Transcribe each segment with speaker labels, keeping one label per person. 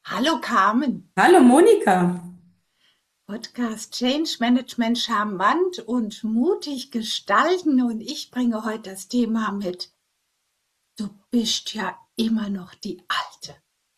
Speaker 1: Hallo Carmen,
Speaker 2: Hallo Monika.
Speaker 1: Podcast Change Management charmant und mutig gestalten und ich bringe heute das Thema mit. Du bist ja immer noch die Alte.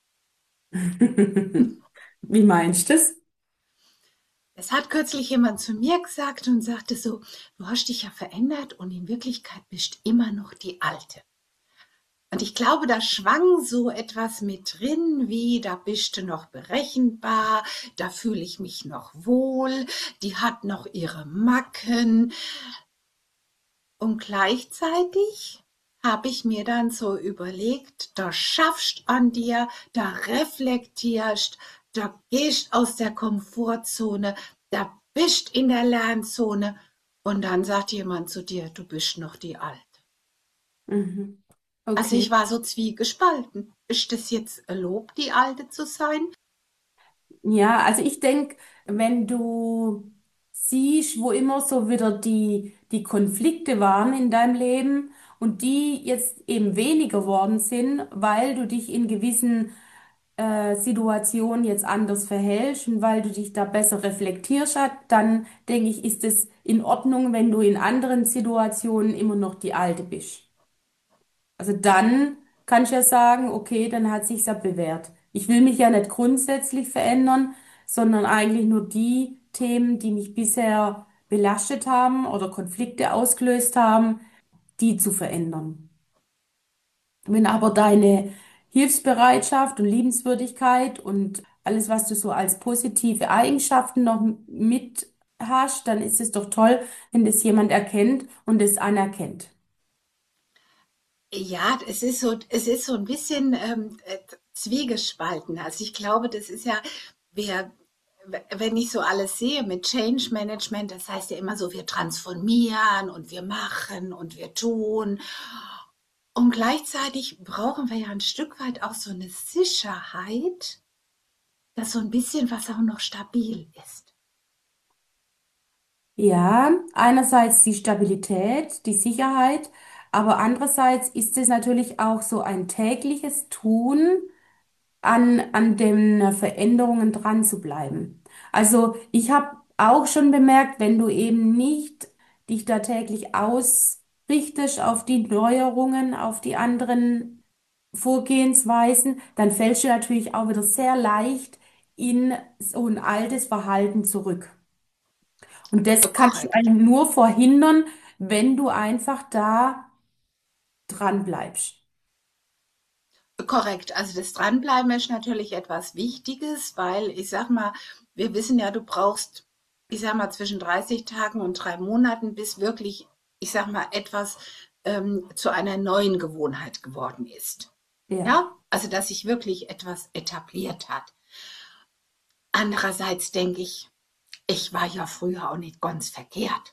Speaker 2: Wie meinst du das?
Speaker 1: Es hat kürzlich jemand zu mir gesagt und sagte so, du hast dich ja verändert und in Wirklichkeit bist immer noch die Alte. Und ich glaube, da schwang so etwas mit drin, wie da bist du noch berechenbar, da fühle ich mich noch wohl, die hat noch ihre Macken. Und gleichzeitig habe ich mir dann so überlegt, da schaffst an dir, da reflektierst, da gehst aus der Komfortzone, da bist in der Lernzone und dann sagt jemand zu dir, du bist noch die Alte.
Speaker 2: Mhm.
Speaker 1: Also
Speaker 2: Okay.
Speaker 1: ich war so zwiegespalten. Ist das jetzt erlaubt, die Alte zu sein?
Speaker 2: Ja, also ich denke, wenn du siehst, wo immer so wieder die Konflikte waren in deinem Leben und die jetzt eben weniger geworden sind, weil du dich in gewissen Situationen jetzt anders verhältst und weil du dich da besser reflektierst, dann denke ich, ist es in Ordnung, wenn du in anderen Situationen immer noch die Alte bist. Also dann kannst du ja sagen, okay, dann hat sich's ja bewährt. Ich will mich ja nicht grundsätzlich verändern, sondern eigentlich nur die Themen, die mich bisher belastet haben oder Konflikte ausgelöst haben, die zu verändern. Wenn aber deine Hilfsbereitschaft und Liebenswürdigkeit und alles, was du so als positive Eigenschaften noch mit hast, dann ist es doch toll, wenn das jemand erkennt und es anerkennt.
Speaker 1: Ja, es ist so ein bisschen zwiegespalten. Also ich glaube, das ist ja, wir, wenn ich so alles sehe mit Change Management, das heißt ja immer so, wir transformieren und wir machen und wir tun. Und gleichzeitig brauchen wir ja ein Stück weit auch so eine Sicherheit, dass so ein bisschen was auch noch stabil ist.
Speaker 2: Ja, einerseits die Stabilität, die Sicherheit, aber andererseits ist es natürlich auch so ein tägliches Tun, an den Veränderungen dran zu bleiben. Also ich habe auch schon bemerkt, wenn du eben nicht dich da täglich ausrichtest auf die Neuerungen, auf die anderen Vorgehensweisen, dann fällst du natürlich auch wieder sehr leicht in so ein altes Verhalten zurück. Und das kannst du
Speaker 1: Korrekt.
Speaker 2: eigentlich nur verhindern, wenn du einfach da dran bleibst.
Speaker 1: Korrekt. Also das Dranbleiben ist natürlich etwas Wichtiges, weil ich sag mal, wir wissen ja, du brauchst, ich sag mal, zwischen 30 Tagen und 3 Monaten, bis wirklich, ich sag mal, etwas zu einer neuen Gewohnheit geworden ist.
Speaker 2: Ja.
Speaker 1: Ja, also dass sich wirklich etwas etabliert hat. Andererseits denke ich war ja früher auch nicht ganz verkehrt.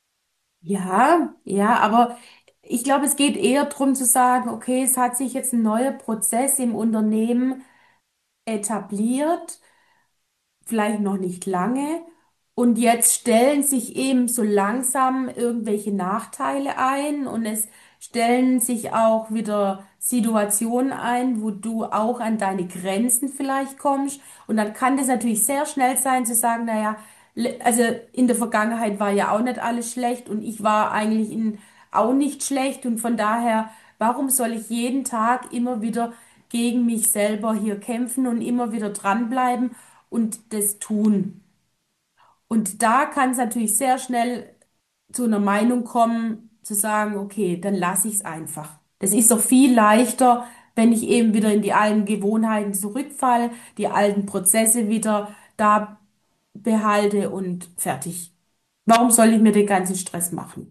Speaker 2: Ja, ja, aber ich glaube, es geht eher darum zu sagen, okay, es hat sich jetzt ein neuer Prozess im Unternehmen etabliert, vielleicht noch nicht lange. Und jetzt stellen sich eben so langsam irgendwelche Nachteile ein und es stellen sich auch wieder Situationen ein, wo du auch an deine Grenzen vielleicht kommst. Und dann kann das natürlich sehr schnell sein zu sagen, naja, also in der Vergangenheit war ja auch nicht alles schlecht und ich war eigentlich auch nicht schlecht und von daher, warum soll ich jeden Tag immer wieder gegen mich selber hier kämpfen und immer wieder dranbleiben und das tun? Und da kann es natürlich sehr schnell zu einer Meinung kommen, zu sagen, okay, dann lasse ich es einfach. Das ist doch viel leichter, wenn ich eben wieder in die alten Gewohnheiten zurückfalle, die alten Prozesse wieder da behalte und fertig. Warum soll ich mir den ganzen Stress machen?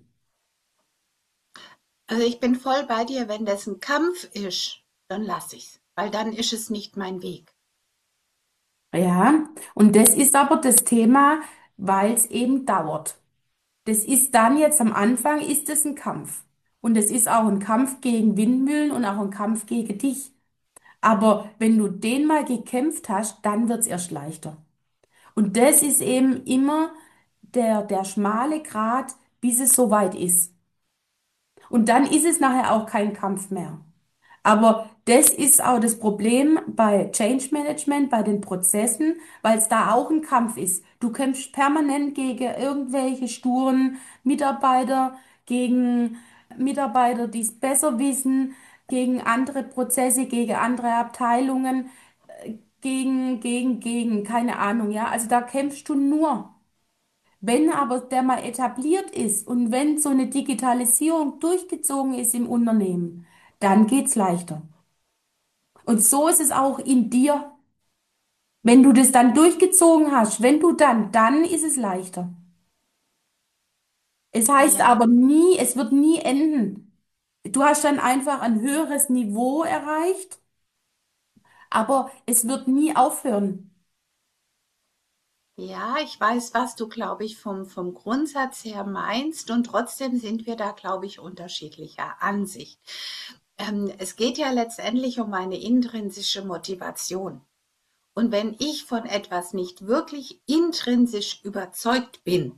Speaker 1: Also ich bin voll bei dir, wenn das ein Kampf ist, dann lass ich's, weil dann ist es nicht mein Weg.
Speaker 2: Ja, und das ist aber das Thema, weil es eben dauert. Das ist dann jetzt am Anfang, ist es ein Kampf. Und es ist auch ein Kampf gegen Windmühlen und auch ein Kampf gegen dich. Aber wenn du den mal gekämpft hast, dann wird's erst leichter. Und das ist eben immer der schmale Grat, bis es soweit ist. Und dann ist es nachher auch kein Kampf mehr. Aber das ist auch das Problem bei Change Management, bei den Prozessen, weil es da auch ein Kampf ist. Du kämpfst permanent gegen irgendwelche sturen Mitarbeiter, gegen Mitarbeiter, die es besser wissen, gegen andere Prozesse, gegen andere Abteilungen, gegen, keine Ahnung, ja. Also da kämpfst du nur. Wenn aber der mal etabliert ist und wenn so eine Digitalisierung durchgezogen ist im Unternehmen, dann geht's leichter. Und so ist es auch in dir. Wenn du das dann durchgezogen hast, wenn du dann ist es leichter. Es heißt
Speaker 1: Ja,
Speaker 2: aber nie, es wird nie enden. Du hast dann einfach ein höheres Niveau erreicht, aber es wird nie aufhören.
Speaker 1: ja, ich weiß, was du, glaube ich, vom Grundsatz her meinst, und trotzdem sind wir da, glaube ich, unterschiedlicher Ansicht. Es geht ja letztendlich um eine intrinsische Motivation. Und wenn ich von etwas nicht wirklich intrinsisch überzeugt bin,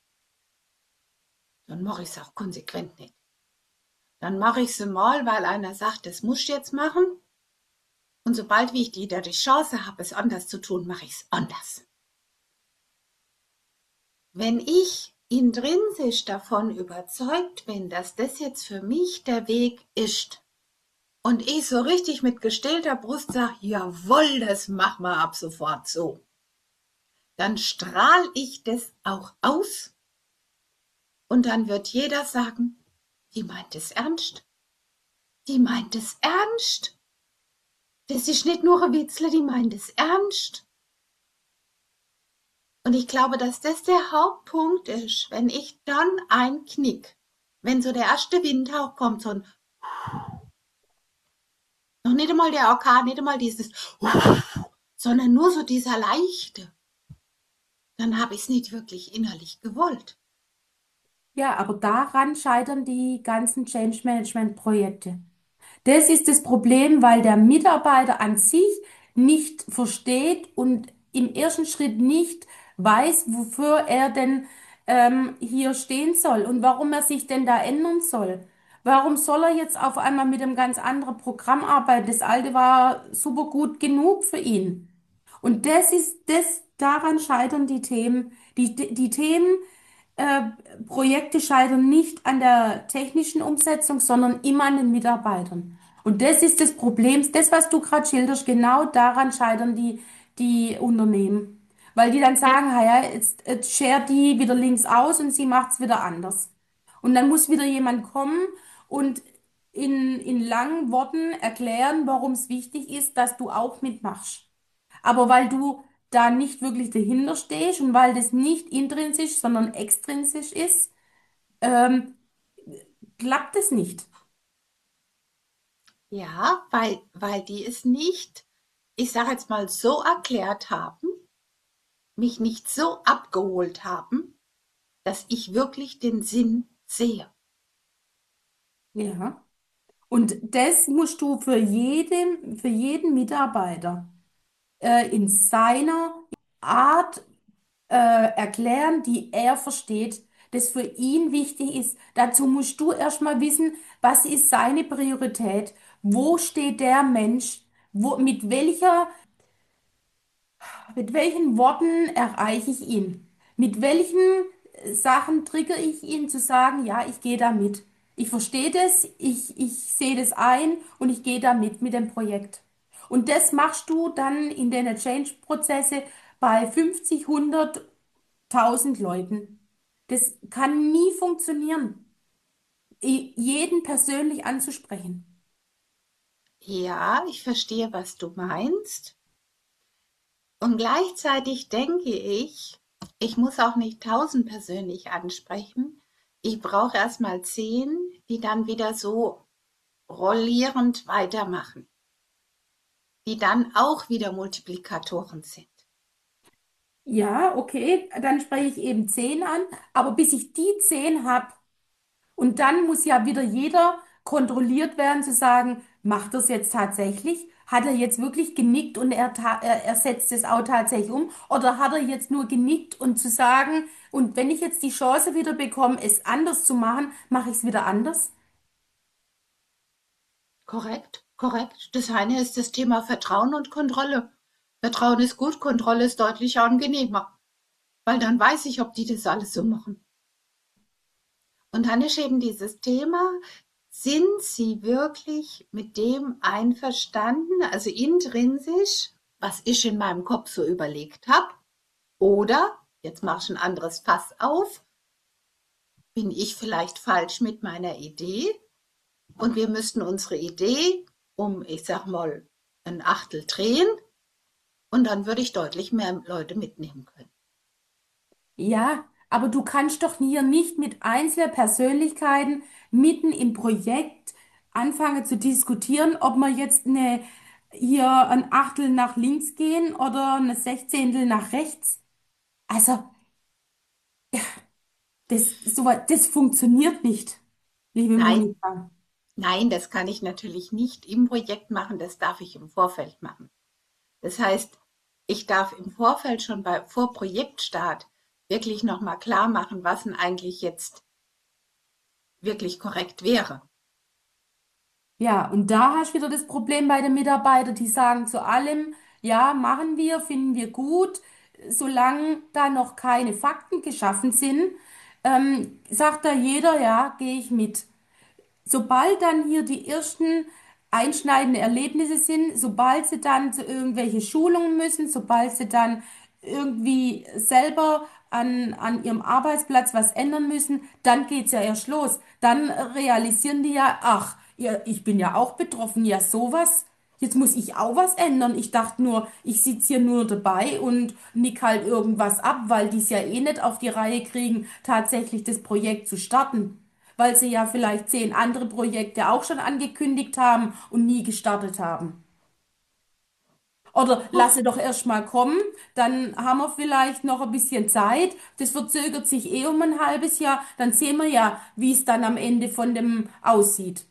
Speaker 1: dann mache ich es auch konsequent nicht. Dann mache ich es mal, weil einer sagt, das musst du jetzt machen. Und sobald wie ich wieder die Chance habe, es anders zu tun, mache ich es anders. Wenn ich intrinsisch davon überzeugt bin, dass das jetzt für mich der Weg ist und ich so richtig mit gestillter Brust sage, jawohl, das machen wir ab sofort so, dann strahle ich das auch aus und dann wird jeder sagen, die meint es ernst. Die meint es ernst. Das ist nicht nur ein Witzle, die meint es ernst. Und ich glaube, dass das der Hauptpunkt ist, wenn ich dann einknick, wenn so der erste Windhauch kommt, so ein, noch nicht einmal der Orkan, nicht einmal dieses, sondern nur so dieser leichte, dann habe ich es nicht wirklich innerlich gewollt.
Speaker 2: Ja, aber daran scheitern die ganzen Change Management Projekte. Das ist das Problem, weil der Mitarbeiter an sich nicht versteht und im ersten Schritt nicht weiß, wofür er denn hier stehen soll und warum er sich denn da ändern soll. Warum soll er jetzt auf einmal mit einem ganz anderen Programm arbeiten? Das alte war super gut genug für ihn. Und daran scheitern die Themen. Die Themen, äh, Projekte scheitern nicht an der technischen Umsetzung, sondern immer an den Mitarbeitern. Und das ist das Problem. Das, was du gerade schilderst, genau daran scheitern die Unternehmen. Weil die dann sagen, ja, ja, jetzt schert die wieder links aus und sie macht's wieder anders. Und dann muss wieder jemand kommen und in langen Worten erklären, warum es wichtig ist, dass du auch mitmachst. Aber weil du da nicht wirklich dahinter stehst und weil das nicht intrinsisch, sondern extrinsisch ist, ähm, klappt es nicht.
Speaker 1: Ja, weil die es nicht, ich sage jetzt mal, so erklärt haben, mich nicht so abgeholt haben, dass ich wirklich den Sinn sehe.
Speaker 2: Ja. Und das musst du für jeden Mitarbeiter in seiner Art erklären, die er versteht, das für ihn wichtig ist. Dazu musst du erstmal wissen, was ist seine Priorität, wo steht der Mensch, mit welchen Worten erreiche ich ihn, mit welchen Sachen triggere ich ihn zu sagen, ja, ich gehe da mit. Ich verstehe das, ich sehe das ein und ich gehe da mit dem Projekt. Und das machst du dann in den Change-Prozesse bei 50, 100 1000 Leuten. Das kann nie funktionieren, jeden persönlich anzusprechen.
Speaker 1: Ja, ich verstehe, was du meinst. Und gleichzeitig denke ich, ich muss auch nicht 1000 persönlich ansprechen. Ich brauche erst mal 10, die dann wieder so rollierend weitermachen, die dann auch wieder Multiplikatoren sind.
Speaker 2: Ja, okay, dann spreche ich eben 10 an, aber bis ich die 10 habe, und dann muss ja wieder jeder kontrolliert werden, zu sagen, macht er es jetzt tatsächlich? Hat er jetzt wirklich genickt und er setzt es auch tatsächlich um? Oder hat er jetzt nur genickt und zu sagen, und wenn ich jetzt die Chance wieder bekomme, es anders zu machen, mache ich es wieder anders?
Speaker 1: Korrekt? Korrekt. Das eine ist das Thema Vertrauen und Kontrolle. Vertrauen ist gut, Kontrolle ist deutlich angenehmer, weil dann weiß ich, ob die das alles so machen. Und dann ist eben dieses Thema, sind sie wirklich mit dem einverstanden, also intrinsisch, was ich in meinem Kopf so überlegt habe? Oder, jetzt mache ich ein anderes Fass auf, bin ich vielleicht falsch mit meiner Idee und wir müssten unsere Idee um, ich sag mal, ein Achtel drehen und dann würde ich deutlich mehr Leute mitnehmen können.
Speaker 2: Ja, aber du kannst doch hier nicht mit einzelnen Persönlichkeiten mitten im Projekt anfangen zu diskutieren, ob wir jetzt hier ein Achtel nach links gehen oder eine Sechzehntel nach rechts. Also, das funktioniert nicht, liebe
Speaker 1: Nein,
Speaker 2: Monika.
Speaker 1: nein, das kann ich natürlich nicht im Projekt machen, das darf ich im Vorfeld machen. Das heißt, ich darf im Vorfeld schon vor Projektstart wirklich nochmal klar machen, was denn eigentlich jetzt wirklich korrekt wäre.
Speaker 2: Ja, und da hast du wieder das Problem bei den Mitarbeitern, die sagen zu allem, ja, machen wir, finden wir gut, solange da noch keine Fakten geschaffen sind, sagt da jeder, ja, gehe ich mit. Sobald dann hier die ersten einschneidenden Erlebnisse sind, sobald sie dann zu irgendwelche Schulungen müssen, sobald sie dann irgendwie selber an ihrem Arbeitsplatz was ändern müssen, dann geht's ja erst los. Dann realisieren die ja, ach, ja, ich bin ja auch betroffen, ja, sowas. Jetzt muss ich auch was ändern. Ich dachte nur, ich sitze hier nur dabei und nick halt irgendwas ab, weil die es ja eh nicht auf die Reihe kriegen, tatsächlich das Projekt zu starten, weil sie ja vielleicht 10 andere Projekte auch schon angekündigt haben und nie gestartet haben. Oder lasse doch erst mal kommen, dann haben wir vielleicht noch ein bisschen Zeit. Das verzögert sich eh um ein halbes Jahr, dann sehen wir ja, wie es dann am Ende von dem aussieht.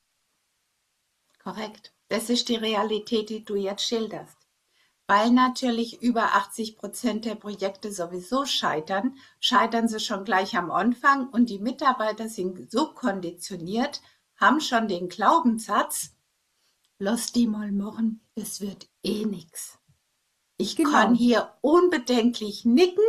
Speaker 1: Korrekt. Das ist die Realität, die du jetzt schilderst. Weil natürlich über 80% der Projekte sowieso scheitern, scheitern sie schon gleich am Anfang und die Mitarbeiter sind so konditioniert, haben schon den Glaubenssatz, lass die mal machen, das wird eh nix. Ich kann
Speaker 2: Genau.
Speaker 1: hier unbedenklich nicken,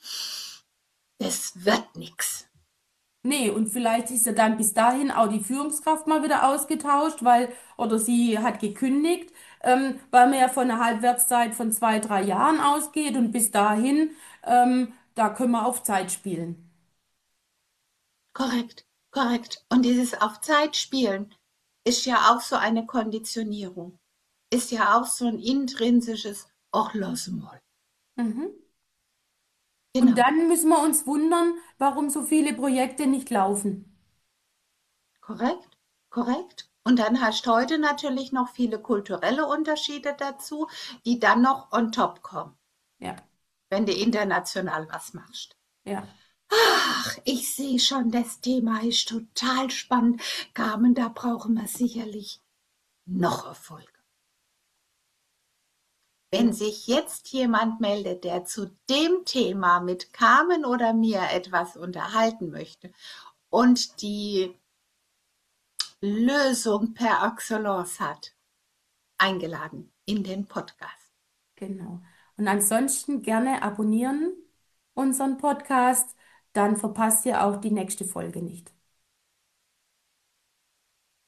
Speaker 1: das wird nix.
Speaker 2: Nee, und vielleicht ist ja dann bis dahin auch die Führungskraft mal wieder ausgetauscht, weil, oder sie hat gekündigt, weil man ja von einer Halbwertszeit von 2, 3 Jahren ausgeht und bis dahin, da können wir auf Zeit spielen.
Speaker 1: Korrekt, korrekt. Und dieses auf Zeit spielen ist ja auch so eine Konditionierung. Ist ja auch so ein intrinsisches, ach, lass mal.
Speaker 2: Mhm. Und
Speaker 1: Genau,
Speaker 2: dann müssen wir uns wundern, warum so viele Projekte nicht laufen.
Speaker 1: korrekt, korrekt. Und dann hast du heute natürlich noch viele kulturelle Unterschiede dazu, die dann noch on top kommen,
Speaker 2: Ja,
Speaker 1: wenn du international was machst.
Speaker 2: ja,
Speaker 1: Ach, ich sehe schon, das Thema ist total spannend. Carmen, da brauchen wir sicherlich noch Erfolge. Wenn
Speaker 2: ja.
Speaker 1: sich jetzt jemand meldet, der zu dem Thema mit Carmen oder mir etwas unterhalten möchte und die Lösung per Excellence hat, eingeladen in den Podcast.
Speaker 2: Genau. Und ansonsten gerne abonnieren unseren Podcast, dann verpasst ihr auch die nächste Folge nicht.